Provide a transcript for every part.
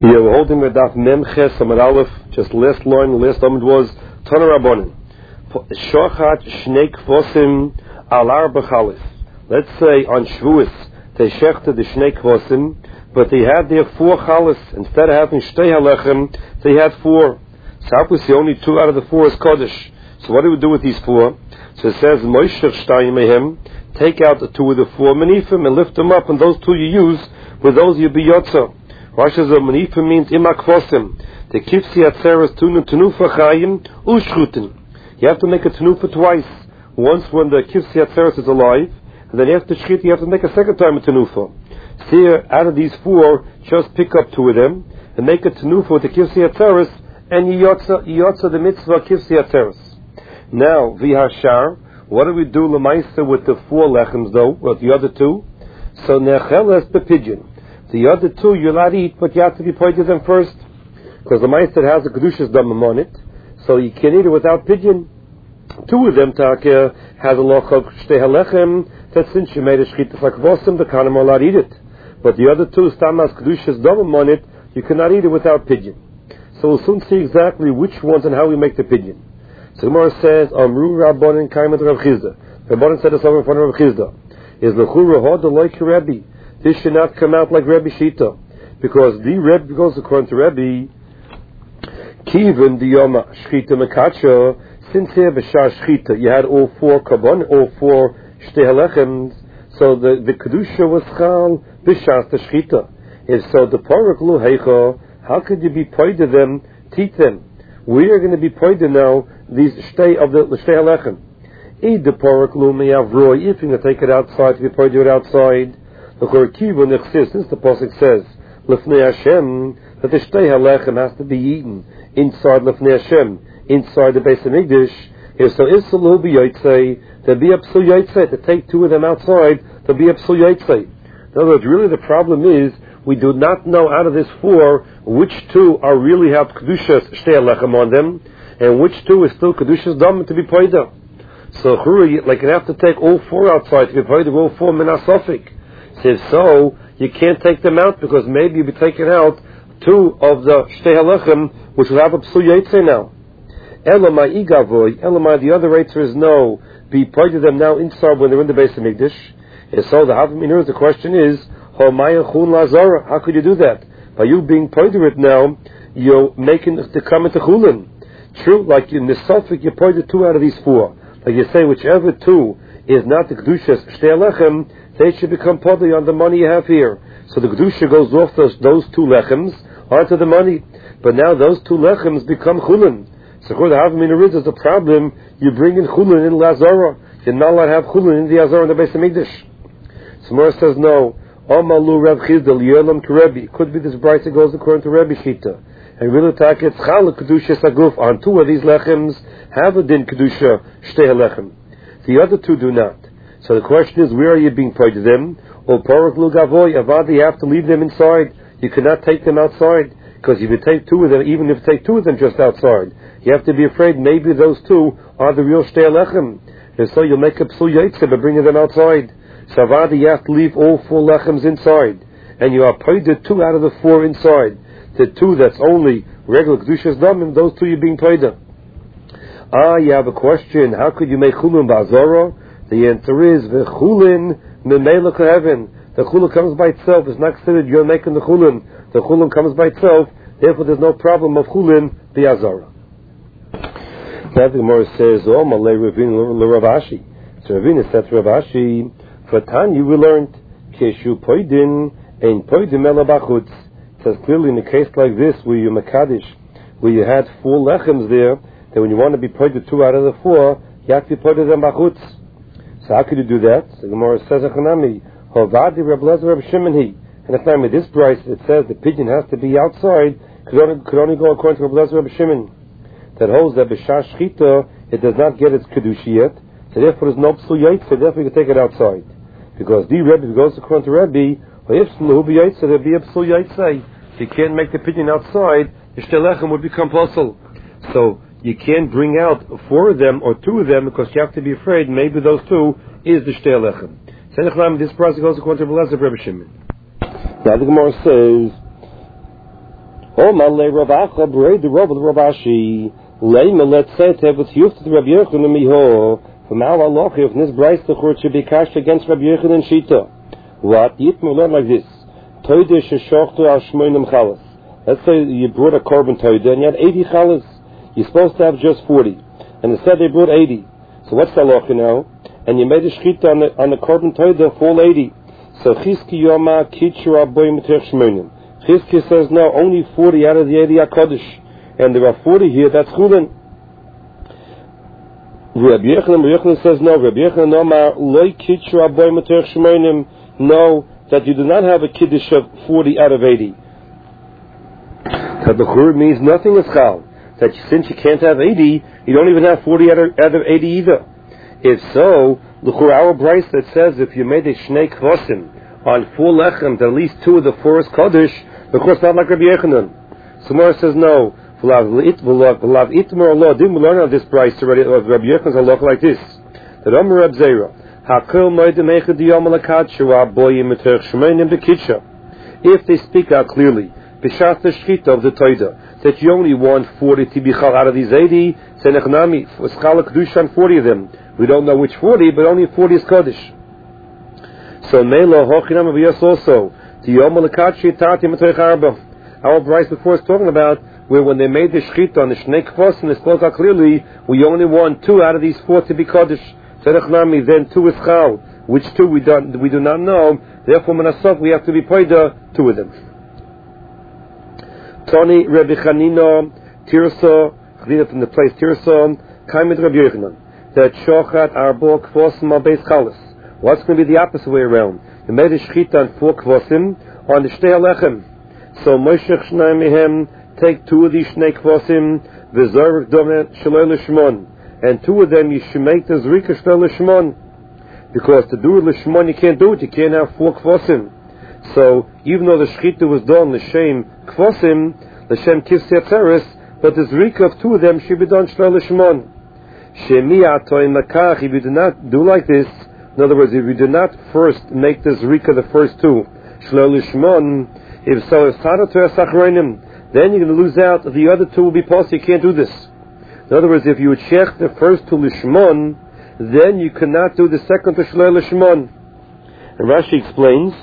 Yeah, we're holding the daf Mem Ches Amud Aleph. Just last line, the last amud was Tana Rabbanan. Shochat Shnei Kvosim Alar B'Chalis. Let's say on Shavuos they shechted the Shnei Kvosim, but they had their 4 chalis. Instead of having Shtei Halechem, they had 4. So obviously only 2 out of the 4 is Kodesh. So what do we do with these 4? So it says Moshe Shtayim Mehem. Take out the 2 of the 4 Menifim and lift them up, and those 2 you use. With those you be Yotza. Rashi says Menifim means Imakvosim. The Kivsi Atzeres Tenufa Chayim Ushchutin. You have to make a Tenufa twice. Once when the Kivsi Atzeres is alive, and then after Shchit you have to make a second time a Tenufa. So here, out of these 4, just pick up 2 of them and make a Tenufa with the Kivsi Atzeres, and you Yotza the mitzvah Kivsi Atzeres. Now, Vihashar, what do we do Lamaisa with the 4 lechems though, with the other 2? So Necheles Bepidyon. The other 2 you'll not eat, but you have to be pointed them first, because the meister has a kedushas damim on it, so you can't eat it without pidyon. 2 of them taka has a loch of shtei halechem, that since you made a shchita sakvosim, the kanim will not eat it. But the other 2 stam has kedushas damim on it, you cannot eat it without pidyon. So we'll soon see exactly which ones and how we make the pidyon. So Gemara says, Amru Rabbanan Kaimat Rav Chizda. Rabbanan said this over in front of Rav Chizda. Is l'chura hod like Rebbe. This should not come out like Rebbe Shita, because the Rebbe goes according to Rebbe. Kivin diyoma shchita mekacha. Since here b'shar shchita, you had all 4 kabon, all 4 shtei halechems. So the kedusha was chal b'shar the shchita. If so, the parak lu heicha. How could you be pointed them? Teach them. We are going to be pointed now. These shtei of the shtei halechem. Eat the parak lu meyavroi. If you're going to take it outside, to be pointed it outside. Since the pasuk says Lefnei Hashem, that the shtei halechem has to be eaten inside Lefnei Hashem, inside the Beis Hamikdash. If so, Isalu b'yotzei, there'll be a psul yotzei. To take 2 of them outside, there'll be a psul yotzei. In other words, really the problem is we do not know out of this 4 which 2 are really have kedushas shtei halechem on them, and which 2 is still kedushas dam to be poida. So like you have to take all 4 outside to be poida, all 4 minasofik. If so, you can't take them out, because maybe you'll be taking out 2 of the shtei halechem, which will have a psul yotzei now. Elamai igavoy, Elamai, the other answer is no. Be pointed them now inside when they're in the Beis Hamikdash. And so the Havamina, the question is, how could you do that? By you being pointed it now, you're making to come into chulin. True, like in the Suffolk, you pointed 2 out of these 4. Like you say, whichever 2 is not the kedushas shtei halechem, they should become podly on the money you have here. So the kedusha goes off those 2 lechems onto the money. But now those 2 lechems become chulin. So according to Havamina, there's a problem. You bring in chulin in Lazara. You're not allowed to have chulin in the Azara in the Beis Hamikdash. So Mora says no. Amalu Rav Chizda li'olam kerebi. Could be this brayta goes according to Rebbe Shita. And really take it's chal kedusha saguf on 2 of these lechems have a din kedusha shtei halechem. The other 2 do not. So the question is, where are you being pointed them? Or parak lu gavoy, avad, you have to leave them inside. You cannot take them outside, because if you take 2 of them, even if you take 2 of them just outside, you have to be afraid maybe those 2 are the real shtei halechem. And so you'll make a psul yotzei by bringing them outside. So avad, you have to leave all 4 lechems inside, and you are pointed 2 out of the 4 inside. The 2 that's only regular kedushas damim, those 2 you're being pointed. You have a question. How could you make chulin ba'azara? The answer is v'chulin memela heaven. The chulin comes by itself. It's not considered you're making the chulin. The chulin comes by itself. Therefore, there's no problem of chulin b'azara. Now the Gemara says, "Oh, malay Ravina l'Ravashi." So Ravina said to Ravashi, "For Tanya we learned keshu poidin ein poidin ela bachutz." It says clearly in a case like this where you makadosh, where you had 4 lechems there, that when you want to be poided 2 out of the 4, you have to be poided them bachutz. So how could you do that? The Gemara says, "Achanami hovadi Reb Lezer Reb Shimon he." And if with this price, it says the pigeon has to be outside. Could only go according to Reb Lezer Reb Shimon. That holds that b'shar shchita it does not get its kedusha yet. So therefore, there's no psul yotzei. Therefore, you can take it outside, because the Rebbe goes according to Rebbe. If psul yotzei, there'll be a psul yotzei. If you can't make the pigeon outside, the shtei halechem would become puzzle. So you can't bring out 4 of them or 2 of them, because you have to be afraid maybe those 2 is the shtei halechem. This price goes according to Rebbe Shimon. Now the Gemara says, Oh, Malay Ravacha, Bray the Rob Rabashi, Layma, let's say, with Yufta Rabbi Yochanan Miho, from our Loch, if this Bryce the Church should be cashed against Rabbi Yochanan Shita. What? Yitma learn like this. Toide Sheshochtu al Shmoinim Chalas. Let's say you brought a korban toide and you had 80 chalas. You're supposed to have just 40. And instead they brought 80. So what's the halacha now? And you made a shchita on the korban toide for all 80. So Chizki Yoma Kitchu Aboy Metech Shmoinim. Chizki says no, only 40 out of the 80 are Kodesh. And there are 40 here, that's Chulin. Rabbi Yochanan says no. Rabbi Yochanan Omar Loi Kitchu Aboy Metech Shmoinim. No, that you do not have a kiddush of 40 out of 80. That the chur means nothing is chal. That since you can't have 80, you don't even have 40 out of 80 either. If so, the chur our Bryce that says if you made a shnei kvosim on 4 lechem, that at least 2 of the 4 is kodesh, the chur is not like Rabbi Yochanan. Samar says no. V'lav itmar Allah. Didn't we learn of this Bryce already? Of Rabbi Yochanan's halacha like this. That Amar Reb Zera. If they speak out clearly, b'shas the shchita of the toida, that you only want 40 to be chal out of these 80, senechnami, schal kedusha 40 of them. We don't know which 40, but only 40 is kodesh. So meila hochinam aviyas also tiyom lekatshi tati metoich arba. Our Bryce before is talking about where when they made the shchita on the shnei kvosim, they spoke out clearly. We only want 2 out of these 4 to be kodesh. Then 2 is chal, which 2 we do not know. Therefore, Menasov we have to be paida 2 of them. Tony Rabbi Chanina Tirsa, Chanina from the place Tirsa, Kaimid Rabbi Yochanan, that Shochat Arbo Kvosim al Beis Chalas. What's going to be the opposite way around? They made a shchita on 4 kvosim on the Shtei Alechem. So Moshe Shnei Mehem take 2 of these Shnei kvosim, V'zorek Domet Shaloi L'Shmon. And 2 of them you should make the Zrika Shtel L'Shmon. Because to do it L'Shmon you can't do it, you can't have 4 Kvosim. So, even though the Shechita was done L'Shem Kvosim, L'Shem Kivsei Atzeres, but the Zrika of 2 of them should be done Shtel L'Shmon. Shemi Atoy Makach, if you do not do like this, in other words, if you do not first make the Zrika the first 2, Shtel L'Shmon, if so, it's Tadatoy Asachroinim, then you're going to lose out, the other 2 will be possible, you can't do this. In other words, if you would shech the first to Lishmon, then you cannot do the second to Shloi Lishmon. And Rashi explains,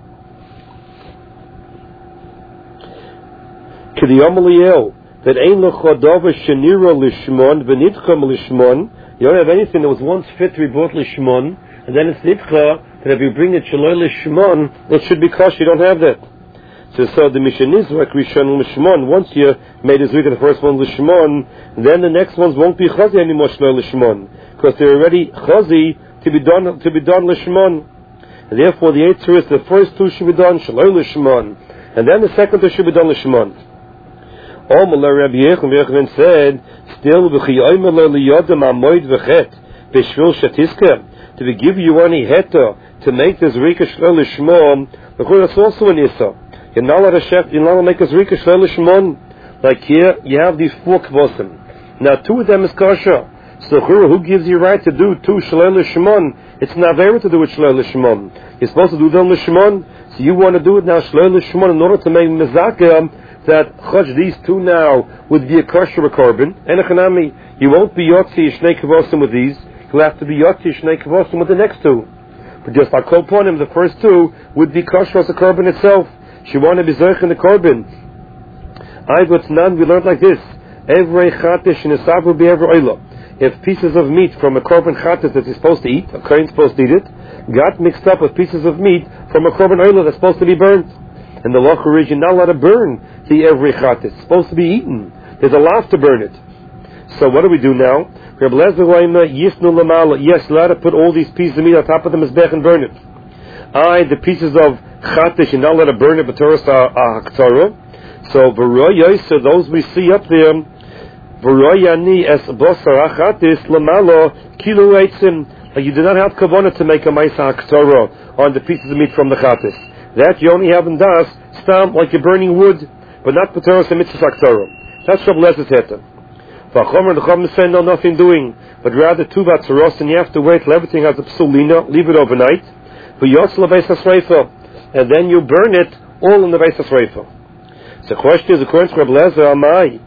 K'diyom Eliel, that ein l'chodova shenira Lishmon, v'nitcham Lishmon, you don't have anything that was once fit to be bought Lishmon, and then it's nitcha, that if you bring it Shloi Lishmon, it should be kosher, you don't have that. So the mission is like Rishon Lishmon. Once you made a zrika, the first one Lishmon, then the next ones won't be chazi anymore Shloi Lishmon, because they're already chazi to be done Lishmon. And therefore, the answer is the first 2 should be done Shloi Lishmon, and then the second 2 should be done Lishmon. Omer Rabbi Yochanan said, still v'chiyaymer liyodem amoid v'chet b'shvil shatiska, to give you any heta to make the zrika Shloi Lishmon, that's also an issa. You're not allowed to make a zrika Shloi Lishmon. Like here, you have these 4 kvosim. Now 2 of them is kosher. So who gives you right to do 2 Shloi Lishmon? It's not very to do with Shloi Lishmon. You're supposed to do them Lishmon. So you want to do it now Shloi Lishmon in order to make mezakah that these 2 now would be a kosher korban. And a chanami, you won't be yotzi shnei kvosim with these. You'll have to be yotzi shnei kvosim with the next 2. But just like Kolponim, the first 2 would be kosher as a korban itself. She wanted to be zoich in the korban. We learned like this. Every chatish in a sav will be every oila. If pieces of meat from a korban chatish that he's supposed to eat, a kohen is supposed to eat it, got mixed up with pieces of meat from a korban oila that's supposed to be burnt. And the law is you're not allowed to burn the every chatish. It's supposed to be eaten. There's a lot to burn it. So what do we do now? Yes, allowed to put all these pieces of meat on top of the mizbech and burn it. The pieces of chatish, you're not allowed to burn it, but Torah haktorah. So those we see up there, v'royani es bosar achatis lamalo kilo eitzim. Like you do not have kavanah to make a ma'isa haktorah on the pieces of meat from the chatish. That you only have in das stam, like you're burning wood, but not p'toros and mitzvah haktorah. That's Rav Lezer's heter. V'chomer the Chacham say no, nothing doing, but rather 2 vatzaros, and you have to wait till everything has a psulina, leave it overnight. And then you burn it all in the Beis HaSreifa. So the question is, according to Reb Lezer, Amai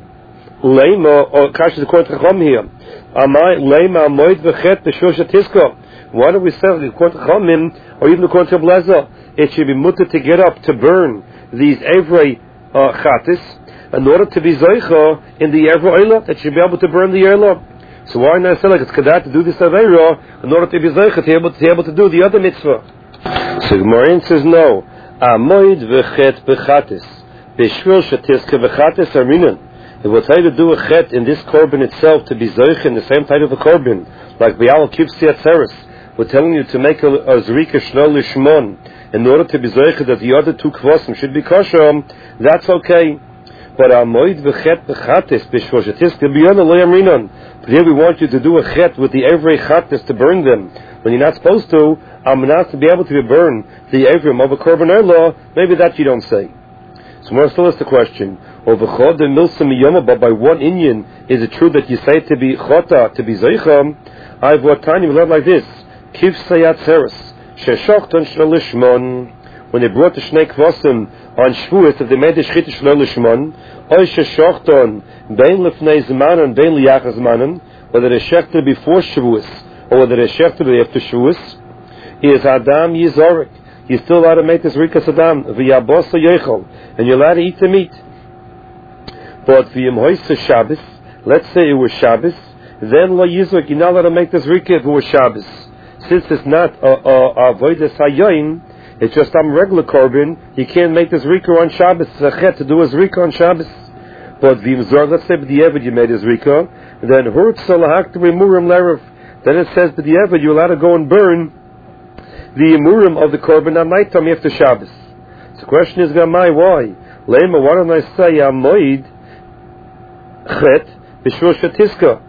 Lema, or Kash is according to Chacham here. Amai Lema Moed V'Chet B'Shusha Tisko. Why do we say, according to Chachamim, or even according to Reb Lezer, it should be mutter to get up to burn these Evrei Chatis in order to be Zoicha in the Evrei Eilah, that should be able to burn the Eilah. So why not say like it's Kadat to do this Aveira in order to be Zoicha, to be able to do the other mitzvah? So Gemara says no. Amoid V'Chet B'Chatis B'Shvil Shatiska V'Chatis Arinan. It will tell you to do a chet in this korban itself to be zoich in the same type of a korban, like Bial Kipsi Atzeres. We're telling you to make a zrika shlo lishmon in order to be zoich that the other two kvosim should be kosher. That's okay. But amoid v'chet b'chatis b'shvoshatis b'yona lo yamrinon. But here we want you to do a chet with the every chatis to burn them when you're not supposed to. Not to be able to burn the evrim of a korban law. Maybe that you don't say. So more still is the question. But by one Indian, is it true that you say to be chota, to be zeicha? I've what time you learn like this. Kiv sayat seres, sheshokton shlolishmon. When they brought the shnei kvosim on Shavuos, if they made the shchita shlolishmon, oy sheshokton bein lefnei zmanon bein liyachas zmanon, whether they shechted before Shavuos or whether they shechted after Shavuos, is Adam Yizorek. You're still allowed to make this rikas Adam v'yabosa yechol, and you're allowed to eat the meat. But v'yim hoysa Shabbos, let's say it was Shabbos, then lo yizrek, you're not allowed to make this rika if it was Shabbos. Since it's not avodas hayoim, it's just regular korban, you can't make this rika on Shabbos. It's a chet to do his rika on Shabbos. But v'yim zor, let's say b'di'evid you made his rika, then hurtza lahakta v'murim lerev. Then it says b'di'evid you're allowed to go and burn the imurim of the korban at night time after Shabbos. So the question is, Gamai, why? Lema, why don't I say amoid chet b'shvil shatiska?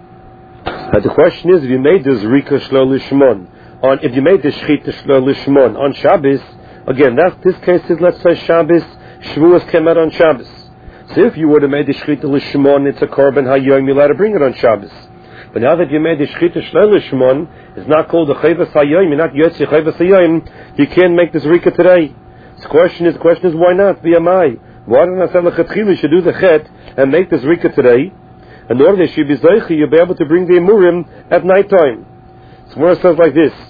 The question is, if you made this rika shlo lishmon, if you made the shchita shlo lishmon on Shabbos, again, this case is, let's say Shabbos, Shavuos came out on Shabbos. So if you would have made the shchita lishmon, it's a korban hayom, you're allowed to bring it on Shabbos. But now that you made the shchita shlo lishmon, it's not called the chayvas hayom, you're not yotzi chayvas hayom, you can't make this rika today. The question is, why not? V'yamai. Why don't I say lechatchila you should do the chet and make this rika today? In order that you be zeicha, you'll be able to bring the emurim at night time. So where it says like this: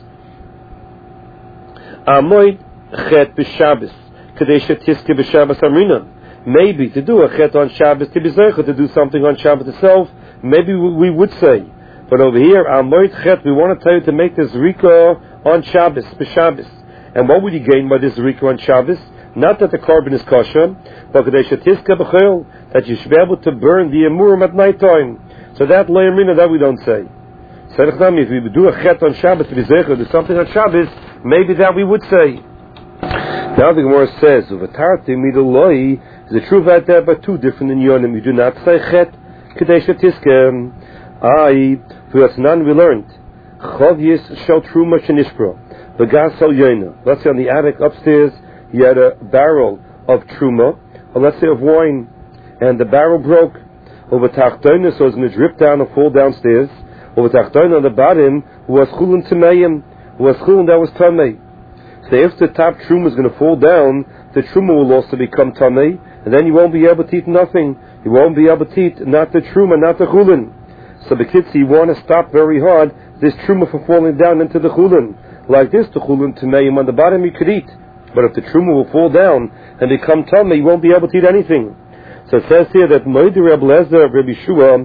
Amoid chet b'Shabbos, kadei shetiske b'Shabbos amrinan. Maybe to do a chet on Shabbos, to be zeicha, to do something on Shabbos itself, maybe we would say. But over here, Amoid chet, we want to tell you to make this rika on Shabbos, b'Shabbos. And what would you gain by this rika on Shabbos? Not that the korban is kosher, but that you should be able to burn the emurim at night time. So that loyamrina, that we don't say. So if we do a chet on Shabbos to be zeicha, do something on Shabbos, maybe that we would say. Now the Gemara says, "Uvatarti midoloi." Is the truth out there, but two different inyonim. You do not say chet kadei shetiske. For that's none we learned. Chavyis shel truma shenishpro. The gas al yoina. Let's say on the attic upstairs, you had a barrel of truma, or let's say of wine, and the barrel broke. Over tachtoina, so it's going to drip down and fall downstairs. Over tachtoina on the bottom, was chulun tameim, was chulun that was tamei. So if the top truma is going to fall down, the truma will also become tamei, and then you won't be able to eat nothing. You won't be able to eat not the truma, not the chulun. So the kids, you want to stop very hard this truma from falling down into the chulun. Like this, the chulun tameim on the bottom you could eat. But if the truma will fall down and become tummy, you won't be able to eat anything. So it says here that Moed Reb Lezer of Rabbi Shua,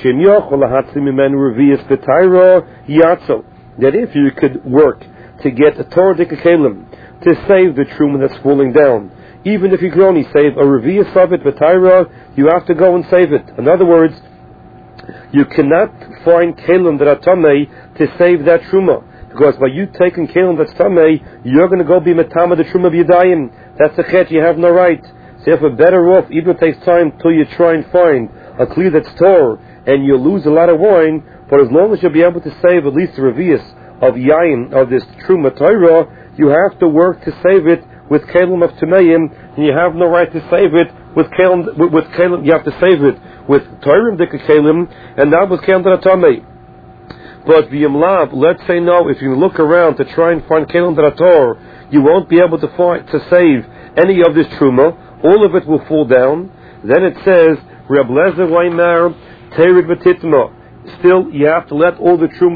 that if you could work to get a Torah Dikakelim to save the truma that's falling down, even if you could only save a revius of it, v'tayra, you have to go and save it. In other words, you cannot find kelim that are tamei to save that truma. Because by you taking kelim that's tamei, you're going to go be metama the truma of yadayim. That's a chet, you have no right. So if you're better off, even if it takes time till you try and find a kli that's tor, and you lose a lot of wine, but as long as you'll be able to save at least the revius of yayin, of this truma Torah, you have to work to save it with kelim of tameim, and you have no right to save it with kelim, you have to save it with Torah dika kelim, and not with kelim that are tamei. But v'yimlav, let's say no, if you look around to try and find kelim that are tor, you won't be able to save any of this truma, all of it will fall down. Then it says, Reb Lezer Weimer, Terid V'Titma. Still, you have to let all the truma